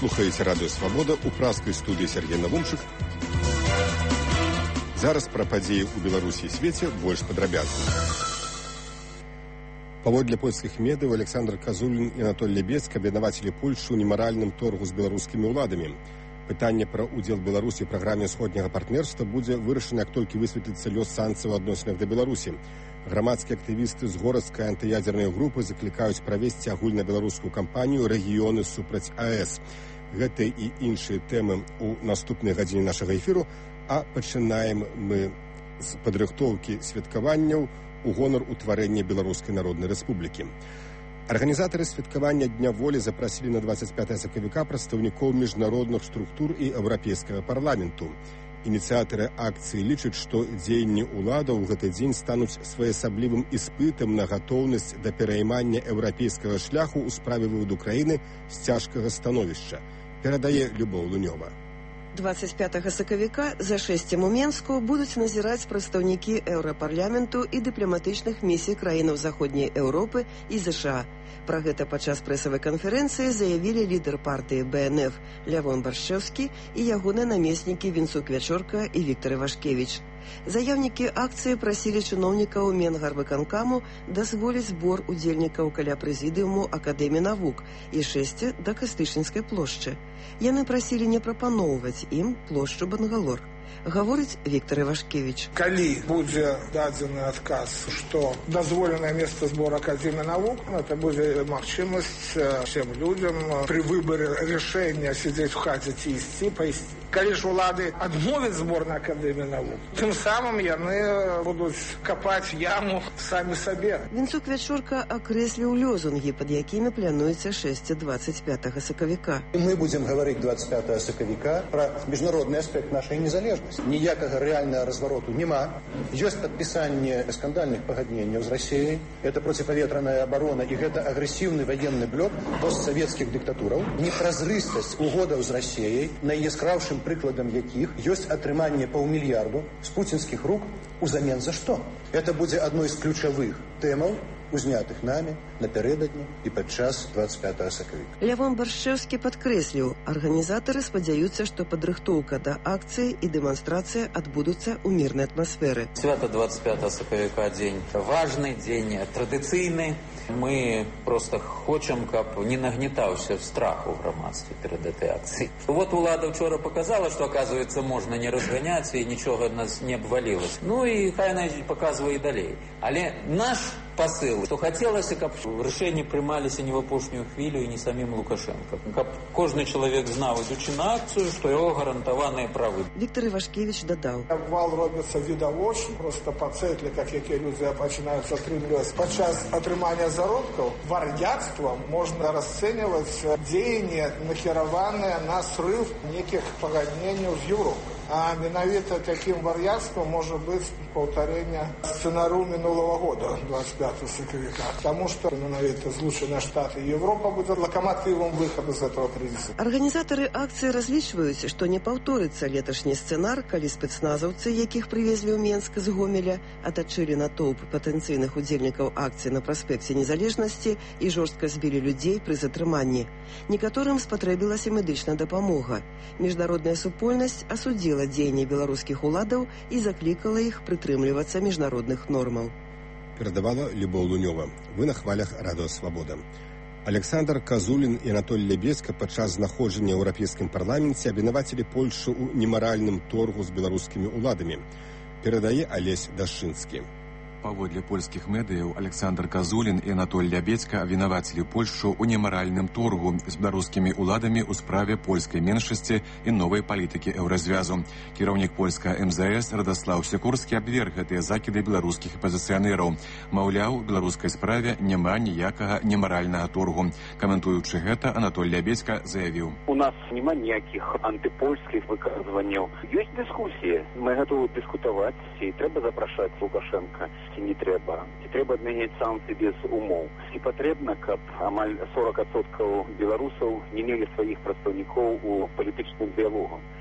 Слухаеце радыё «Свабода», у пражскай студыі Сергей Навумчык. Зараз пра падзеі ў Беларусі і свеце больш падрабязна. Паводле польскіх медыяў Александр Казулін і Анатоль Лябецкі абвінавацілі Польшчу ў немаральным торгу з беларускімі ўладамі. Пытанне пра ўдзел Беларусі ў праграме ўсходняга партнерства будзе вырашана, як толькі высветліцца лёс санкцый у адносінах да Беларусі. Грамадскія актывісты з городскай антыядзернай групы заклікаюць правесці агульнабеларускую кампанію «Рэгіёны супраць АЭС». Гэта і іншыя тэмы ў наступнай гадзіне нашага эфіру, а пачынаем мы з падрыхтоўкі святкаванняў у гонар утварэння Беларускай Народнай Рэспублікі. Арганізатары святкавання Дня волі запрасілі на 25 сакавіка прадстаўнікоў міжнародных структур і Еўрапейскага парламенту. Ініцыятары акцыі лічаць, што дзеянні ўладаў у гэты дзень стануць своеасаблівым іспытам на гатоўнасць да пераймання еўрапейскага шляху ў справе выводу краіны з цяжкага становішча. Перадае Любоў Лунёва. 25 сакавіка за 6 у Менску будуць назіраць прадстаўнікі Еўрапарламенту і дыпламатычных місій краінаў Заходняй Еўропы і ЗША. Пра гэта падчас прэсавай канферэнцыі заявілі лідар партыі БНФ Лявон Баршчэўскі і ягоныя намеснікі Вінцук Вячорка і Віктар Івашкевіч. Заяўнікі акцыі прасілі чыноўнікаў Менгарвыканкаму дазволіць збор удзельнікаў каля прэзідыуму Акадэміі навук і 6 да Кастычынскай плошчы. Яны прасілі не прапаноўваць ім плошчу Бангалор. Гаворыць Віктар Івашкевіч. Калі будзе дадзены адказ, што дазволенае месца збора Акадэміі навук, это будзе магчымасць всем людям при выборе рашэння сидзець в хаце ці ісці, пайсці. Калі ж улады адмовяць збор на Акадэміі навук, тым самым яны будуць капаць яму самі сабе. Вінцук Вячорка акрэсліў лозунгі, пад якімі плануецца 6-25 сакавіка. Мы будзем гаварыць 25 сакавіка пра міжнародны аспект нашай незалежнасці. Ніякага рэальнага развароту няма. Ёсць падпісанне скандальных пагадненняў з Расіяй. Это проціпаветраная абарона і гэта агрэсіўны ваенны блок постсавецкіх дыктатураў. Непразрыстасць угодаў з Расіяй, найяскравшым прыкладам якіх ёсць атрыманне паўмільярду з пуцінскіх рук узамен за што? Это будзе адной з ключавых тэмаў, узнятых намі напярэдадні і падчас 25 сакавіка. Лявон Баршчэўскі падкрэсліў, арганізатары спадзяюцца, што падрыхтоўка да акцыі і дэманстрацыя адбудуцца ў мірнай атмасферы. Свята 25 сакавіка дзень важны, дзень традыцыйны. Мы просто хочам, каб не нагнетаўся страх у грамадстве перад этой акцыяй. Вот улада вчора показала, што, оказывается, можна не разганяць і нічога ад нас не абвалілася. Ну і хай она паказвае і далей. Але наш посыл, что хотелось, каб рашэнні прымаліся не в апошнюю хвілю і не самим Лукашенко. Каб кожны чалавек знаў, ідучы на акцыю, што яго гарантаваныя правы. Віктар Івашкевіч дадаў. Обвал робіцца відавочна, просто па цэтліках, якія людзі пачынаюць атрымліваць. Падчас атрымання заробкаў вар'яцтвам можна расцэньваць дзеянні, накіраваныя на срыв некіх пагадненняў з Еўропай. А менавіта таким вар'яцтвам можа быць паўтарэнне сцэнарыю мінулого года, 25 сакавіка. Таму што менавіта Злучаныя Штаты і Еўропа будзе лакаматывам выхаду з этого крызісу. Арганізатары акцыі разлічваюць, што не паўторыцца леташні сцэнар, калі спецназаўцы, якіх прывезлі ў Менск з Гомеля, атачылі натоўп патэнцыйных удзельнікаў акцыі на праспекце Незалежнасці і жорстка збілі людзей пры затрыманні. Некаторым спатрэбілася медычная дапамога. Міжнародная супольнасць асудзіла дзеянні беларускіх уладаў і заклікала іх прытрымлівацца міжнародных нормаў. Перадавала Любоў Лунёва. Вы на хвалях радыё «Свабода». Александр Казулін і Анатоль Лябецкі падчас знаходжання ў Еўрапейскім парламенце абвінавацілі Польшчу ў немаральным торгу з беларускімі ўладамі. Перадае Алесь Дашчынскі. Паводле польскіх медыяў Александр Казулін і Анатоль Лябецкі абвінавацілі Польшчу ў немаральным торгу з беларускімі ўладамі ў справе польскай меншасці і новай палітыкі еўразвязу. Кіраўнік польскага МЗС Радаслаў Сікорскі абверг гэтыя закіды беларускіх апазіцыянераў. Маўляў, у беларускай справе няма ніякага немаральнага торгу. Каментуючы гэта, Анатоль Лябецкі заявіў: У нас няма ніякіх антыпольскіх выказванняў. Ёсць дыскусіі. Мы гатовы дыскутаваць, ці трэба запрашаць Лукашенка, ці не трэба. Ці трэба адмяняць санкцыі без умоў. Ці патрэбна, каб амаль 40% беларусаў не мелі сваіх прадстаўнікоў у палітычным дыялогу.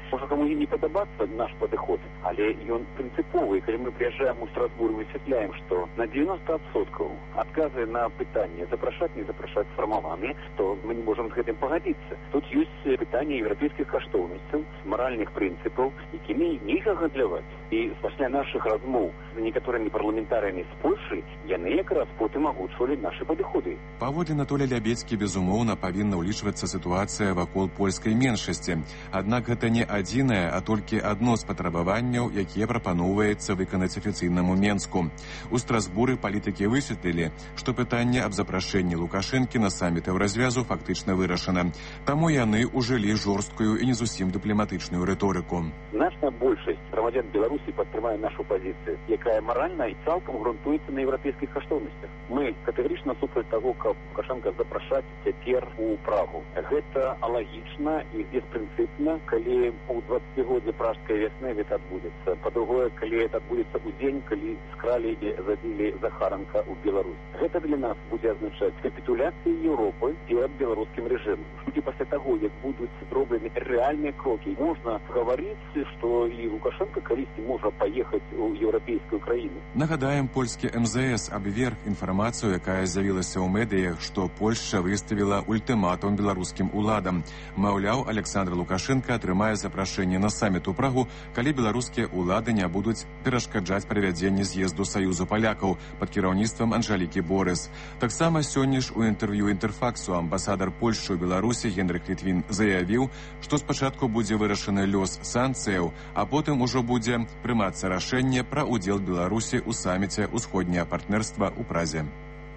Можа каму і не падабацца наш падыход, але ён прынцыповы. Калі мы прыязджаем у Страсбург, высвятляем, што на 90% адказы на пытанне запрашаць, не запрашаць сфармаваныя, то мы не можам з гэтым пагадзіцца. Тут ёсць пытанне еўрапейскіх каштоўнасцяў, маральных прынцыпаў, якімі нельга гандляваць. І пасля нашых размоў з некаторымі парламентарыямі з Польшы яны якраз потым агучвалі нашы падыходы. Паводле Анатолія Лябедзькі, безумоўна, павінна ўлічвацца сітуацыя вакол польскай меншасці. Аднак гэта не адзінае, а толькі адно з патрабаванняў, якія прапаноўваецца выканаць афіцыйнаму Менску. У Страсбуры палітыкі высветлілі, што пытанне аб запрашэнні Лукашэнкі на саміт Еўразвязу фактычна вырашана. Таму яны ўжылі жорсткую і не зусім дыпламатычную рыторыку. Значная большасць грамадзян Беларусі падтрымае нашу пазіцыю, якая маральна і цалкам грунтуецца на еўрапейскіх каштоўнасцях. Мы катэгарычна супраць таго, каб Лукашенка запрашаць цяпер у Прагу. Гэта алагічна і беспрынцыпна, калі у 20-годзе пражскай вясны гэта адбудзецца. Па-другое, калі гэта адбудзецца ў дзень, калі скралі і забілі Захаранка ў Беларусь. Гэта для нас будзе азначаць капітуляцыю Еўропы перад беларускім рэжымам. І пасля таго, як будуць зроблены рэальныя крокі, можна гаварыць, што і Лукашенко калісьці можа паехаць у еўрапейскую краіну. Нагадаем, польскі МЗС абверг інфармацыю, якая з'явілася ў медыях, што Польшча выставіла ультыматум беларускім уладам. Маўляў, Александр Лукашенко атрымае запрашэнне на саміт у Прагу, калі беларускія улады не будуць перашкаджаць правядзенне з'езду Саюзу палякаў пад кіраўніцтвам Анжалікі Борыс. Таксама сёння ж у інтэрв'ю Інтэрфаксу амбасадар Польшчы ў Беларусі Генрых Літвін заявіў, што спачатку будзе вырашаны лёс санкцыяў, а потым ужо будзе прымацца рашэнне пра ўдзел Беларусі ў саміце ўсходняе партнерства ў Празе.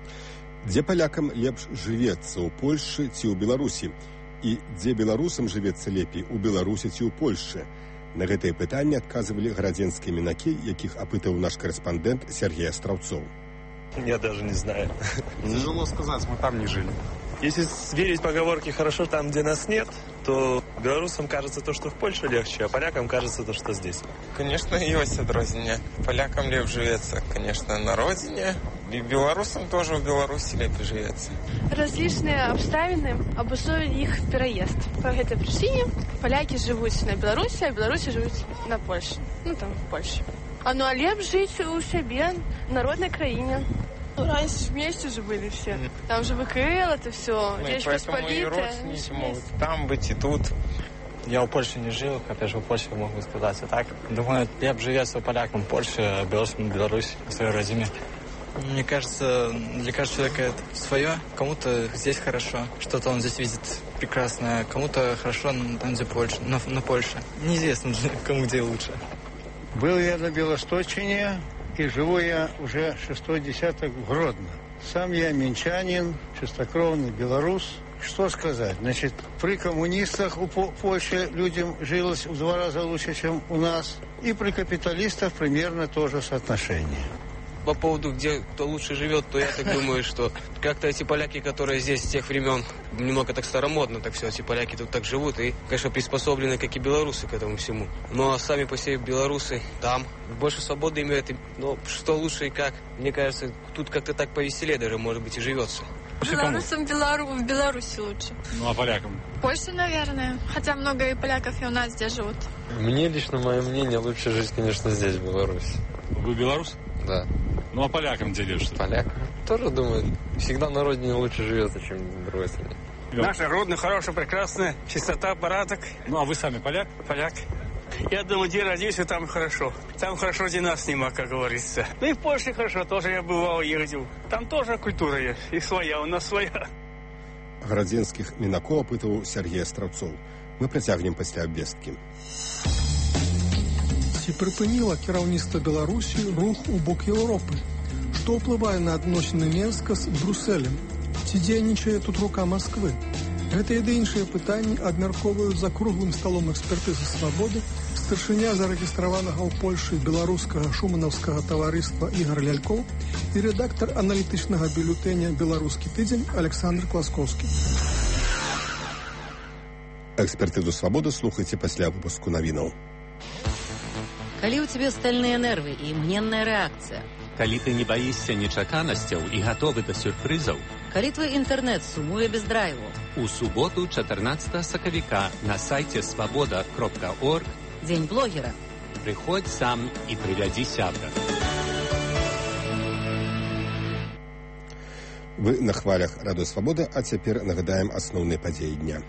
Дзе палякам лепш жывецца, у Польшчы ці ў Беларусі? І дзе беларусам жывецца лепей, у Беларусі ці ў Польшчы? На гэтае пытанне адказвалі гарадзенскія мінакі, якіх апытаў наш корэспандэнт Сергей Астраўцоў. Я даже не знаю. Тяжело сказать, мы там не жили. Если верить поговорке «хорошо там, где нас нет», то белорусам кажется то, что в Польше легче, а полякам кажется то, что здесь. Конечно, есть отрознение. Полякам легче живется, конечно, на родине. И белорусам тоже в Беларуси легче живется. Различные обставины обусловили их переезд. По этой причине поляки живут на Беларуси, а белорусы живут на Польше. Ну, там, в Польше. А ну, а лепш жить у себя, в народной краине. Раньше вместе же были все. Там же ВКЛ, это все. Речь Посполитая. Родственники могут там быть и тут. Я в Польше не жил, опять же, в Польше могу сказать. А так, думаю, я бы живется полякам в Польше, а белорусам в Беларуси, в своей родине. Мне кажется, для каждого человека это свое. Кому-то здесь хорошо, что-то он здесь видит прекрасное. Кому-то хорошо там, где Польша, на Польше. Неизвестно, кому где лучше. Был я на Белосточине, и живу я уже 6-й десяток в Гродно. Сам я минчанин, чистокровный белорус. Что сказать? Значит, при коммунистах у Польши людям жилось в 2 раза лучше, чем у нас. И при капиталистах примерно то же соотношение. По поводу, где кто лучше живет, то я так думаю, что как-то эти поляки, которые здесь с тех времен, немного так старомодно так все, эти поляки тут так живут и, конечно, приспособлены, как и белорусы к этому всему. Но сами по себе белорусы там больше свободы имеют. Но что лучше и как, мне кажется, тут как-то так повеселее даже, может быть, и живется. Белорусам в Беларуси лучше. Ну, а полякам? Польша, наверное. Хотя много и поляков и у нас здесь живут. Мне лично, мое мнение, лучше жить, конечно, здесь, в Беларуси. Вы белорус? Да. Ну, а полякам где лучше? Полякам? Тоже, думаю, всегда на родине лучше живется, чем в другой стране. Наша родина хорошая, прекрасная, чистота, порядок. Ну, а вы сами поляк? Поляк. Я думаю, где родился, там хорошо. Там хорошо, где нас нема, как говорится. Ну и в Польше хорошо, тоже я бывал, ездил. Там тоже культура есть, и своя, у нас своя. Гарадзенскіх мінакоў апытаў Сергей Астраўцоў. Мы працягнем пасля абвесткі. Ці прыпыніла кіраўніцтва Беларусі рух у бок Еўропы? Што ўплывае на адносіны Менска з Брусэлем? Ці дзейнічае тут рука Масквы? Гэтыя ды іншыя пытанні абмяркоўваюць за круглым сталом экспертызы свабоды старшыня зарэгістраванага ў Польшы беларускага шуманаўскага таварыства Ігор Лялькоў і рэдактар аналітычнага бюлетэня «Беларускі тыдзень» Александр Класкоўскі. Экспертызу свабоды слухайце пасля выпуску навінаў. Калі ў цябе стальныя нервы і імгненная рэакцыя, калі ты не баішся нечаканасцяў і гатовы да сюрпрызаў, Калі твой інтэрнэт сумуе без драйву. У суботу 14 сакавіка на сайце свабода.орг Дзень блогера. Прыходзь сам і прывядзі сябра. Вы на хвалях Радыё Свабода, а цяпер нагадаем асноўныя падзеі дня.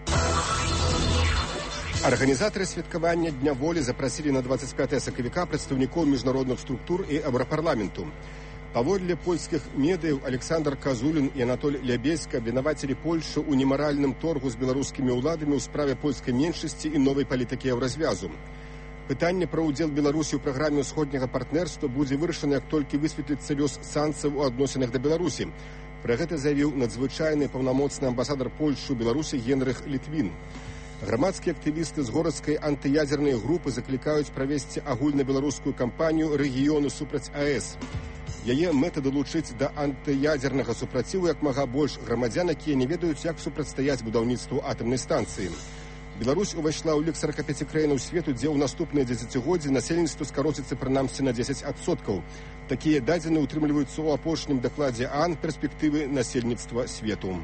Арганізатары святкавання Дня волі запрасілі на 25 сакавіка прадстаўнікоў міжнародных структур і еўрапарламенту. Паводле польскіх медыяў Александр Казулін і Анатоль Лябецька абвінавацілі Польшу ў немаральным торгу з беларускімі ўладамі ў справе польскай меншасці і новай палітыкі еўразвязу. Пытанне пра ўдзел Беларусі ў праграме ўсходняга партнерства будзе вырашана, як толькі высветліцца лёс санкцыяў у адносінах да Беларусі. Пра гэта заявіў надзвычайны паўнамоцны амбасадар Польшы ў Беларусі Генрых Літвін. Грамадскія актывісты з горадскай антыядзернай групы заклікаюць правесці агульнабеларускую кампанію рэгіёну супраць АЭС. Яе мэта далучыць да антыядзернага супраціву як мага больш грамадзян, якія не ведаюць, як супрацьстаяць будаўніцтву атамнай станцыі. Беларусь увайшла ў лік 45 краінаў свету, дзе ў наступныя дзесяцігоддзі насельніцтва скароціцца прынамсі на 10%. Такія дадзеныя ўтрымліваюцца ў апошнім дакладзе ААН перспектывы насельніцтва свету.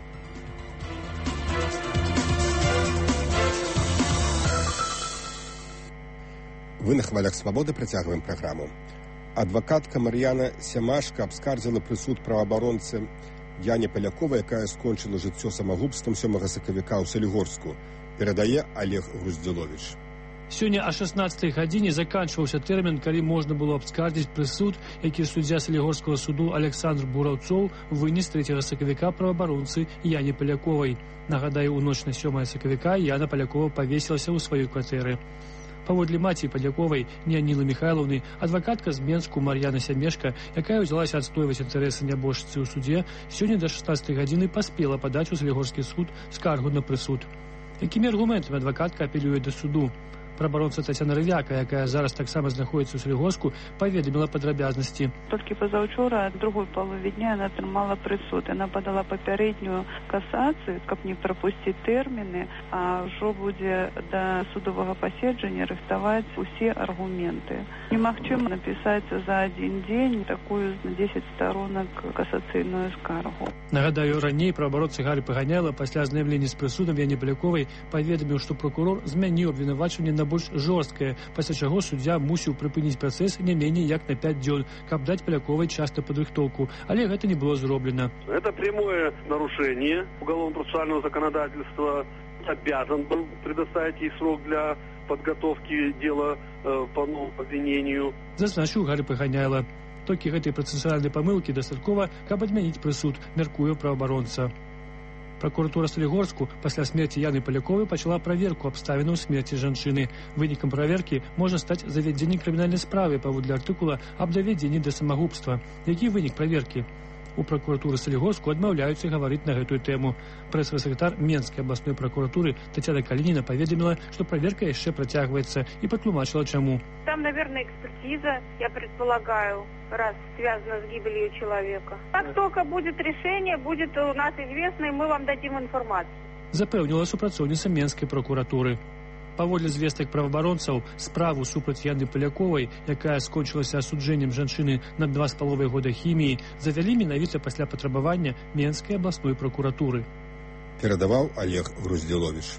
Вы на хвалях Свабоды, працягваем праграму. Адвакатка Мар'яна Сямашка абскардзіла прысуд праваабаронцы Яне Паляковай, якая скончыла жыццё самагубствам 7 сакавіка ў Салігорску. Перадае Олег Груздзіловіч. Сёння о 16-й гадзіне заканчваўся тэрмін, калі можна было абскардзіць прысуд, які суддзя Салігорскага суду Александр Бураўцоў вынес 3 сакавіка праваабаронцы Яне Паляковай. Нагадаю, у ноч на 7 сакавіка Яна Палякова павесілася ў сваёй кватэры. Паводле маці Палякова Ніанілы Міхайлаўны, адвакатка з Менску Мар'яна Сямешка, якая ўзялася адстойваць інтарэсы нябожчыцы ў суде, сёння да 16 гадзіны паспела падаць у Салігорскі суд скаргу на прысуд. Якімі аргументамі адвакатка апелюе да суду? Праваабаронца Тацяна Рывяка, якая зараз таксама знаходзіцца ў Салігорску, паведаміла падрабязнасці. Толькі пазаўчора, другой палове дня, яна атрымала прысуд. Яна падала папярэднюю касацыю, каб не прапусціць тэрміны, а ўжо будзе да судовага паседжання рыхтаваць усе аргументы. Немагчыма напісаць за адзін дзень такую на 10 сторонак касацыйную скаргу. Нагадаю, раней праваабаронца Гарый Паганяйла пасля азнайомлення з прысудам Яне Паляковай паведаміў, што прокурор змяніў абвінавачванне на больш жорсткае, пасля чаго суддзя мусіў прыпыніць працэс не меней як на 5 дзён, каб даць Паляковай час на падрыхтоўку, але гэта не было зроблена. Это прямое нарушение уголовно-процессуального законодательства. Обязан был предоставить ей срок для подготовки дела по новому обвинению. Зазначыў Гарый Паганяйла. Толькі гэтай працэсуальнай памылкі дастаткова, каб адмяніць прысуд, мяркуе праваабаронца. Прокуратура Салігорску пасля смерці Яны Паляковай пачала праверку абставінаў смерці жанчыны. Вынікам праверкі можа стаць завядзенне крымінальнай справы паводле артыкула аб давядзенні да самагубства. Які вынік праверкі? У прокуратуры Салігорску адмаўляюцца гаварыць на гэтую тэму. Прэс-сакратар Менскай абласной прокуратуры Тацяна Калініна паведаміла, што праверка яшчэ працягваецца, і патлумачыла чаму. Там, наверное, экспертиза, я предполагаю, раз связана с гибелью человека. Как только будет решение, будет у нас известно, и мы вам дадим информацию. Запэўніла супрацоўніца Менскай прокуратуры. Паводле звестак праваабаронцаў, справу супраць Яны Паляковай, якая скончылася асуджэннем жанчыны на 2,5 года хіміі, завялі менавіта пасля патрабавання Менскай абласной прокуратуры. Перадаваў Олег Груздзіловіч.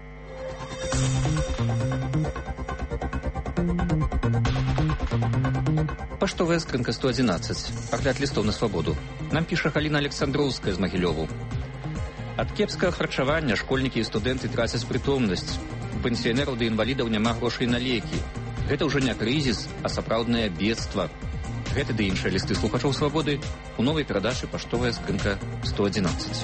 Паштовая скрынка 111. Агляд лістоў на свабоду. Нам піша Галіна Александроўская з Магілёву. Ад кепскага харчавання школьнікі і студэнты трацяць прытомнасць. У пенсіянераў ды інвалідаў няма грошай на лекі. Гэта ўжо не крызіс, а сапраўднае бедства. Гэты ды іншыя лісты слухачоў свабоды у новай перадачы «Паштовая скрынка 111».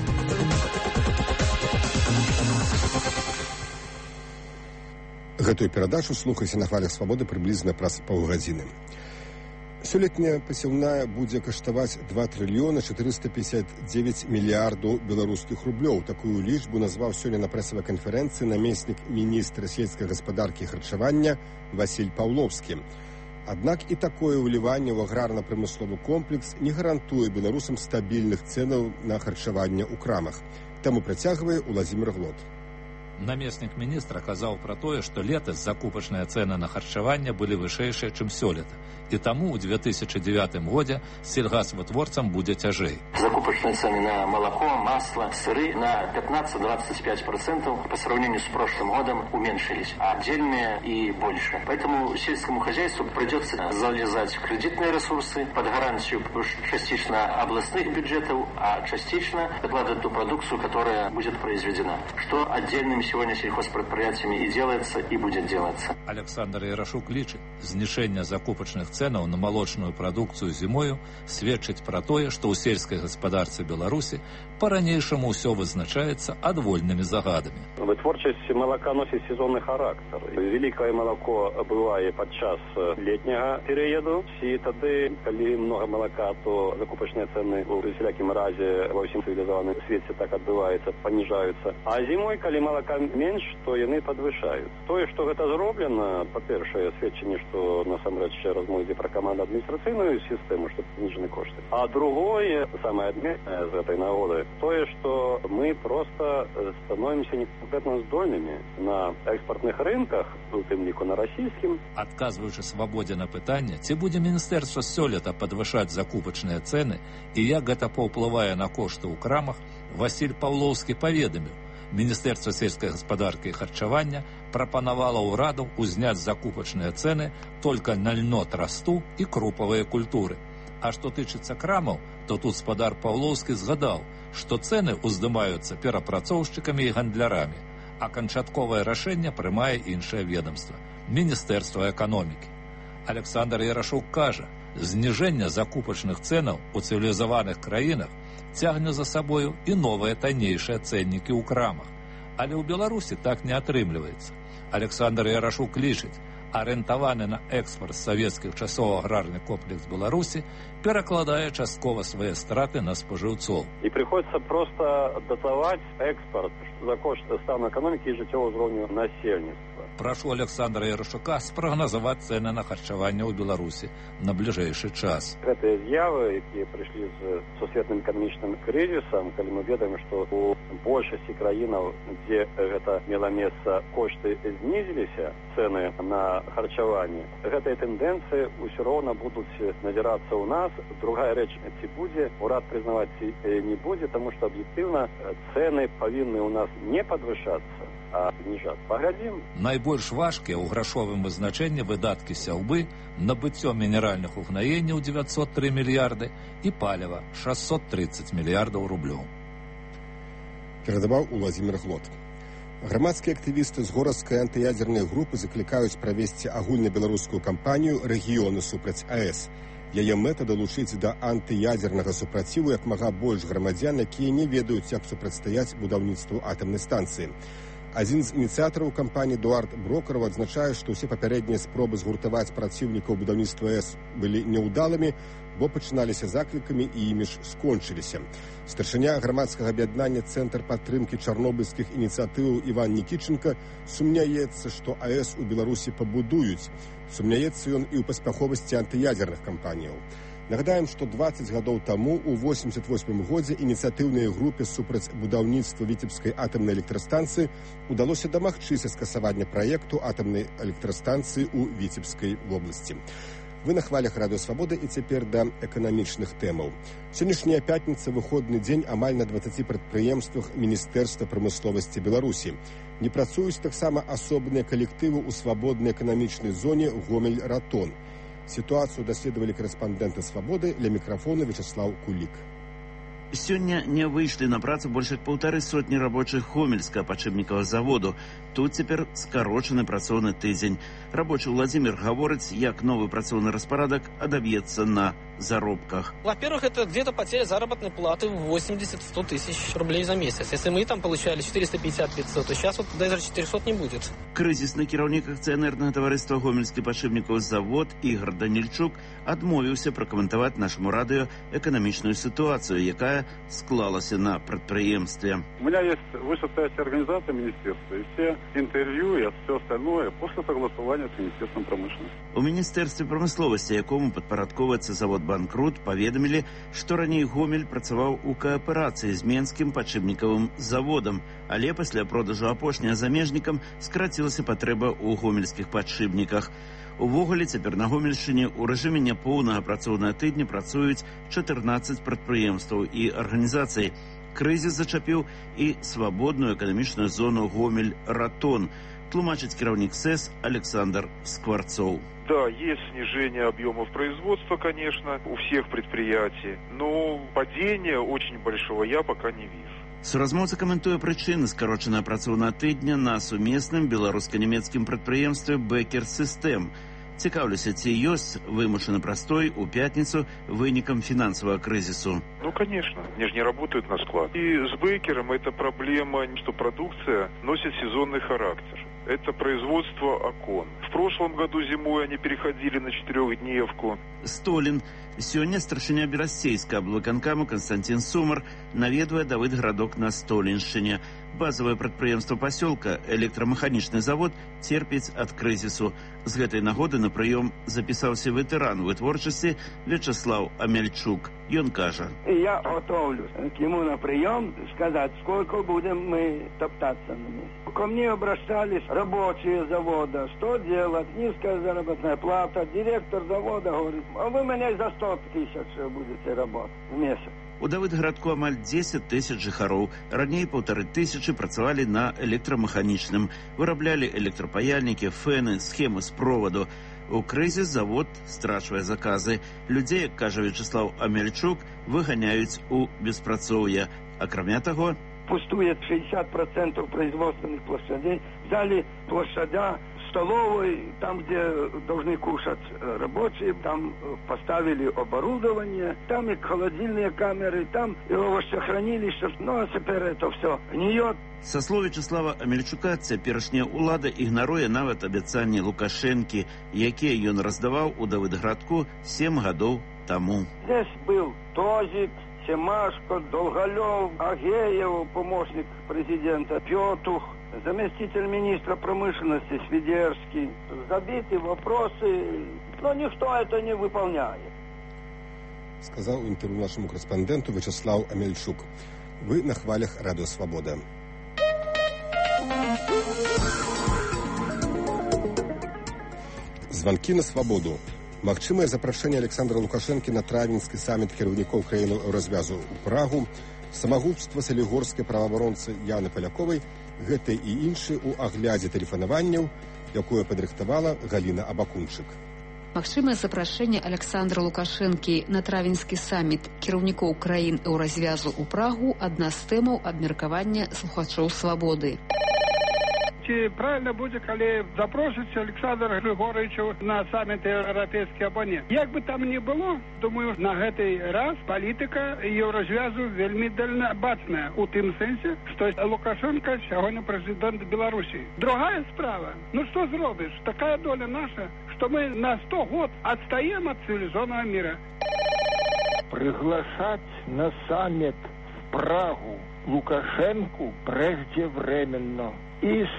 Гэтую перадачу слухайся на хвалях свабоды прыблізна праз паўгадзіны. Сёлетняя пасеўная будзе каштаваць 2 трыльёна 459 мільярдаў беларускіх рублёў. Такую лічбу назваў сёння на прэсавай канферэнцыі намеснік міністра сельскай гаспадаркі і харчавання Васіль Паўловскі. Аднак і такое ўліванне ў аграрна-прамысловы комплекс не гарантуе беларусам стабільных цэнаў на харчаванне ў крамах. Таму працягвае Уладзімір Глот. Намеснік міністра казаў пра тое, што летась закупачныя цэны на харчаванне былі вышэйшыя, чым сёлета. І таму ў 2009 годзе сельгасвытворцам будзе цяжэй. Закупочные цены на молоко, масло, сыры на 15-25% по сравнению с прошлым годом уменьшились, а отдельные и больше. Поэтому сельскому хозяйству придется залезать в кредитные ресурсы под гарантию частично областных бюджетов, а частично докладывать ту продукцию, которая будет произведена. Что отдельными сегодня сельхозпредприятиями и делается, и будет делаться. Александр Ярашук лічыць, знішэнне закупачных цэнаў на малочную прадукцыю зімою сведчыць пра тое, што ў сельскай гаспадарцы Беларусі по-ранейшаму ўсё вызначаецца адвольнымі загадамі. Вытворчасць малака носіць сезонны характар. Вялікае малако бывае падчас летняга перыяду. І тады, калі много малака, то закупачныя цэны у всялякім разе ва ўсім цывілізаваным свеце так адбываецца, паніжаюцца. А зімой, калі малака менш, то яны падвышаюць. Тое, што гэта зроблена, па-першае, сведчанне, што насамрэч размова ідзе пра каманду адміністрацыйную сістэму, што зніжаны кошты. А другое, самае адметнае з гэтай нагоды, тое, што мы просто становімся неконкретно здольнымі на экспартных рынках, у тым ліку на расійскім. Адказваючы Свабодзе на пытанне, ці будзе міністэрства сёлета падвышаць закупачныя цэны і як гэта паўплывае на кошты ў крамах, Васіль Паўлоўскі паведаміў, Міністэрства сельскай гаспадаркі і харчавання прапанавала ўраду ўзняць закупачныя цэны толькі на льно трасту і крупавыя культуры. А што тычыцца крамаў, то тут спадар Паўлоўскі згадаў, што цэны ўздымаюцца перапрацоўшчыкамі і гандлярамі, а канчатковае рашэнне прымае іншае ведомства – Міністэрства эканомікі. Александр Ярашук кажа, зніжэнне закупачных цэнаў у цывілізаваных краінах цягне за сабою і новыя таннейшыя цэннікі ў крамах. Але ў Беларусі так не атрымліваецца. Александр Ярашук лічыць, арыентаваны на экспорт савецкіх часоў аграрны комплекс Беларусі перакладае часткова свае страты на спажыўцоў. І прыходзіцца проста датаваць экспорт за кошт стану эканомікі і жыццёвага ўзроўню насельніцтва. Прашу Александра Ярашука спрагназаваць цэны на харчаванне ў Беларусі на бліжэйшы час. Гэтыя з'явы, якія прыйшлі з сусветным эканамічным крызісам, калі мы ведаем, што у большасці краінаў, дзе гэта мела месца, кошты знізіліся, цэны на харчаванне. Гэтыя тэндэнцыі ўсё роўна будуць назірацца ў нас. Другая рэч, ці будзе урад прызнаваць, ці не будзе, таму што аб'ектыўна цэны павінны ў нас не падвышацца, а зніжацца. Паглядзім. Найбольш важкія ў грашовым вызначэнні выдаткі сяўбы, набыццё мінеральных угнаенняў 903 мільярды і паліва 630 мільярдаў рублёў. Перадаваў Уладзімір Глот. Грамадскія актывісты з горадскай антыядзернай групы заклікаюць правесці агульнабеларускую кампанію «Рэгіёны супраць АЭС». Яе мэта далучыць да антыядзернага супраціву як мага больш грамадзян, якія не ведаюць, як супрацьстаяць будаўніцтву атамнай станцыі. Адзін з ініцыятараў кампаніі Эдуард Брокараў адзначае, што ўсе папярэднія спробы згуртаваць праціўнікаў будаўніцтва АЭС былі няўдалымі, бо пачыналіся заклікамі і імі ж скончыліся. Старшыня грамадскага аб'яднання «Цэнтр падтрымкі чарнобыльскіх ініцыятываў» Іван Нікіченка сумняецца, што АЭС у Беларусі пабудуюць. Сумняецца ён і ў паспяховасці антыядзерных кампаніяў. Нагадаем, што 20 гадоў таму, у 88 годзе, ініцыятыўнай групе супраць будаўніцтва Віцебскай атамнай электрастанцыі удалося дамагчыся скасавання праекту атамнай электрастанцыі ў Віцебскай вобласці. Вы на хвалях Радыё Свабода і цяпер да эканамічных тэмаў. Сённяшняя пятніца – выходны дзень амаль на 20 прадпрыемствах Міністэрства прамысловасці Беларусі. Не працуюць таксама асобныя калектывы ў свабоднай эканамічнай зоне Гомель-Ратон. Ситуацию даследовали корреспонденты «Свободы», ля микрофона Вячеслав Кулик. Сёння не выйшлі на працу больш як 150 рабочых Гомельскага падшипніковага заводу. Тут цяпер скарочаны працоўны тыдзень. Рабочы Владимир гаворыць, як новы працоўны распарадак адаб'ецца на заробках. Во-первых, это где-то потеря заработной платы в 80-100 тысяч рублей за месяц. Если мы там получали 450-500, то сейчас вот даже 400 не будет. Крызісны кіраўнік акцыянернага таварыства Гомельскі падшипнікаў завод Ігор Данільчук адмовіўся пракаментаваць нашаму радыё эканамічную сітуацыю, якая якая склалася на прадпрыемстве. У меня есть вышестоящая организация министерства, и все интервью и все остальное после согласования с Министерством промышленности. У Міністэрстве прамысловасці, якому падпарадковваецца завод «Банкрут», паведамілі, што раней Гомель працаваў у кааперацыі з Менскім падшипнікавым заводам, але пасля продажу апошняга замежнікам скарацілася патрэба ў гомельскіх падшипніках. Увогуле, цяпер на Гомельшчыне ў рэжыме няпоўнага працоўнага тыдня працуюць 14 прадпрыемстваў і арганізацый. Крызіс зачапіў і свабодную эканамічную зону Гомель-Ратон, тлумачыць кіраўнік СЭС Александр Скворцов. Да, есть снижение объемов производства, конечно, у всех предприятий, но падения очень большого я пока не вижу. Суразмоўца каментуе прычыны скарочанага працоўнага тыдня на сумесным беларуска-нямецкім прадпрыемстве «Бекер Систем». Цікаўлюся, ці ёсць вымушаны прастой у пятніцу вынікам фінансавага крызісу. Ну, конечно, они же не работают на склад. И с Бекером это проблема, что продукция носит сезонный характер. Это производство окон. В прошлом году зимой они переходили на 4-дневку. Столин. Сёння старшыня Берасцейскага аблвыканкаму Константин Сумар наведвае Давыдградок на Столиншчыне. Базавае прадпрыемства пасёлка, электрамеханічны завод, церпіць ад крызісу. З гэтай нагоды на прыём запісаўся ветэран вытворчасці Вячеслав Амельчук. Ён кажа: «Я готовлюсь к нему на прием сказать, сколько будем мы топтаться на месте. Ко мне обращались рабочие завода. Что делать? Низкая заработная плата. Директор завода говорит: а вы меня за 100 тысяч будете работать в месяц». У Давыдградку амаль 10 тысяч жыхароў. Раней 1500 працавалі на электрамеханічным. Выраблялі электрапаяльнікі, фэны, схемы з проводу. У крызіс завод страчвае заказы. Людзей, як кажа Вячеслав Амельчук, выганяюць у беспрацоўе. Акрамя таго, пустует 60% производственных площадей. Взяли площадя столовой, там, где должны кушать рабочие, там поставили оборудование, там и холодильные камеры, там и овощехранилище. Ну, а теперь это все гниет. Са слоў Вячеслава Амельчука, цяперашняя ўлада ігнаруе нават абяцанні Лукашэнкі, якія ён раздаваў у Давыдградку 7 гадоў таму. Здесь был Тозик, Семашко, Долголев, Агеев, помощник президента, Петух, заместитель министра промышленности Свидерский. Забиты вопросы, но никто это не выполняет. Сказал интервью нашему корреспонденту Вячеслав Амельчук. Вы на хвалях Радио Свобода. Звонки на свободу. Магчымае запрашэнне Александра Лукашэнкі на травеньскі саміт кіраўнікоў краінаў Еўразвязу ў Прагу, самагубства салігорскай праваабаронцы Яны Паляковай, гэта і іншы ў аглядзе тэлефанаванняў, якое падрыхтавала Галіна Абакунчык. Магчымае запрашэнне Александра Лукашэнкі на травеньскі саміт кіраўнікоў краін Еўразвязу ў Прагу адна з тэмаў абмеркавання слухачоў свабоды. Ці правильно будзе, калі запросіць Александра Григоровича на саміт еўрапейскі або не. Як бы там ни было, думаю, на гэты раз палітыка Еўразвязу вельмі дальнабачная, у тым сэнсе, што Лукашенко сягоння прэзідэнт Беларусі. Другая справа, ну што зробіш, такая доля наша, што мы на 100 год отстаем от цивилизованного мира. Приглашать на саммит в Прагу Лукашенку преждевременно. Из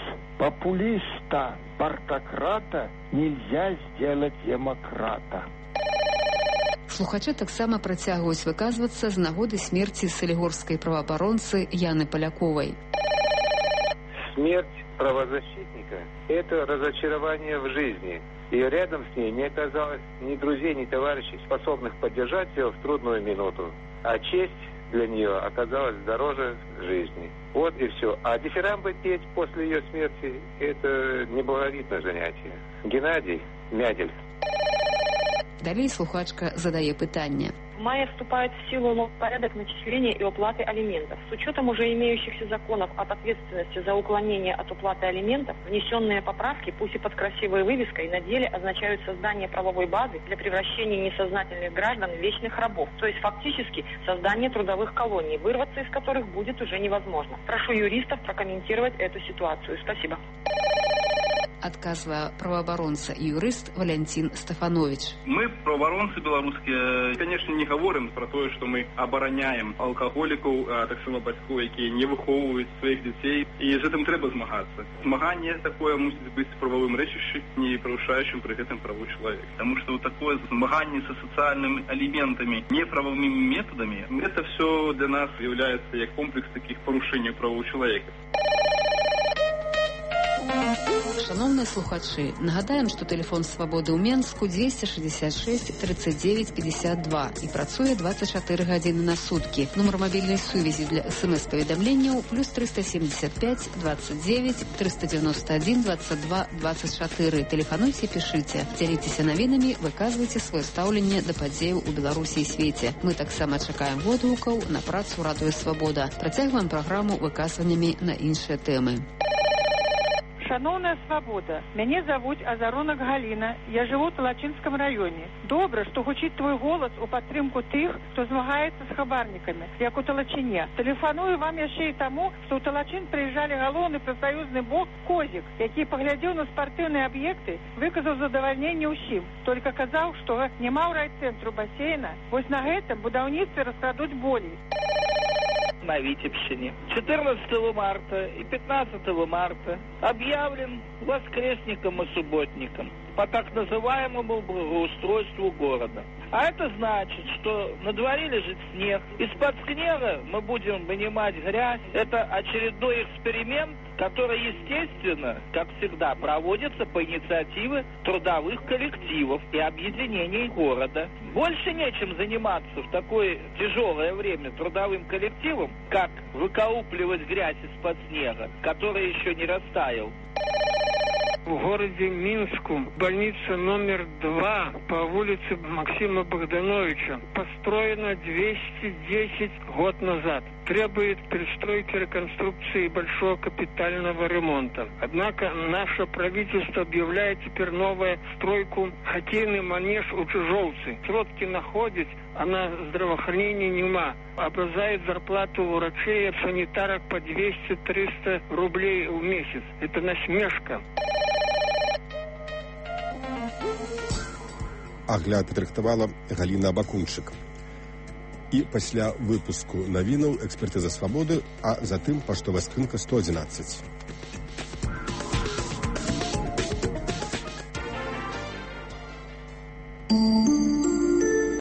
популиста-партократа нельзя сделать демократа. Слухачы таксама працягваюць выказвацца з нагоды смерці салігорскай праваабаронцы Яны Паляковай. Смерть правозащитника – это разочарование в жизни. И рядом с ней не оказалось ни друзей, ни товарищей, способных поддержать ее в трудную минуту. А честь для нее оказалась дороже жизни. Вот и все. А дифирамбы петь после ее смерти – это неблаговидное занятие. Геннадий Мядель. Далей слухачка задае пытанне. В мае вступает в силу новый порядок начисления и уплаты алиментов. С учетом уже имеющихся законов от ответственности за уклонение от уплаты алиментов, внесенные поправки, пусть и под красивой вывеской, на деле означают создание правовой базы для превращения несознательных граждан в вечных рабов. То есть фактически создание трудовых колоний, вырваться из которых будет уже невозможно. Прошу юристов прокомментировать эту ситуацию. Спасибо. адказвае праваабаронца і юрыст Валянцін Стафанович. Мы, праваабаронцы беларускія, конечно, не говорим про то, что мы обороняем алкоголиков, так само бацькоў, якія не выхоўваюць сваіх дзяцей. І з гэтым трэба змагацца. Змаганне такое мусіць быць правовым рэчышчам, не парушаючым пры гэтым праву чалавека. Потому что вот такое змаганне со социальными элементами, неправовыми методами, это все для нас является як комплекс таких порушений правоў чалавека. Шановныя слухачы, нагадаем, што тэлефон Свабоды ў Менску 266 39 52 і працуе 24 гадзіны на суткі. Нумар мабільнай сувязі для СМС-паведамленняў плюс 375 29 391 22 24. Тэлефануйце, пішыце, дзяліцеся навінамі, выказвайце сваё стаўленне да падзеяў у Беларусі і свеце. Мы таксама чакаем водгукаў на працу Радыё Свабода. Працягваем праграму выказваннямі на іншыя тэмы. Шановная Свобода, мяне завуць Азаронак Галіна, я жыву ў Талачынскім раёне. Добра, што гучыць твой голас у падтрымку тых, хто змагаецца з хабарнікамі, як у Талачыне. Тэлефаную вам яшчэ і таму, што ў Талачын прыязджалі галоўны прафсаюзны бок Козік, які паглядзеў на спартыўныя аб'екты, выказаў задавальненне ўсім, толькі казаў, што няма ў райцэнтру басейна. Вось на гэтым будаўніцтве раскрадуць болей. На Витебщине. 14 марта и 15 марта объявлен воскресником и субботником по так называемому благоустройству города. А это значит, что на дворе лежит снег. Из-под снега мы будем вынимать грязь. Это очередной эксперимент, который, естественно, как всегда, проводится по инициативе трудовых коллективов и объединений города. Больше нечем заниматься в такое тяжелое время трудовым коллективом, как выкаупливать грязь из-под снега, который еще не растаял. В городе Минску больница номер 2 по улице Максима Богдановича построена 210 год назад. Требует перестройки, реконструкции и большого капитального ремонта. Однако наше правительство объявляет теперь новую стройку хоккейный манеж у Чижовцы. Сродки находить, а на здравоохранение нема. Образует зарплату врачей и санитарок по 200-300 рублей в месяц. Это насмешка. Агляд падрыхтавала Галіна Абакунчык. І пасля выпуску навінаў экспертыза Свабоды, а затым паштовая скрынка 111.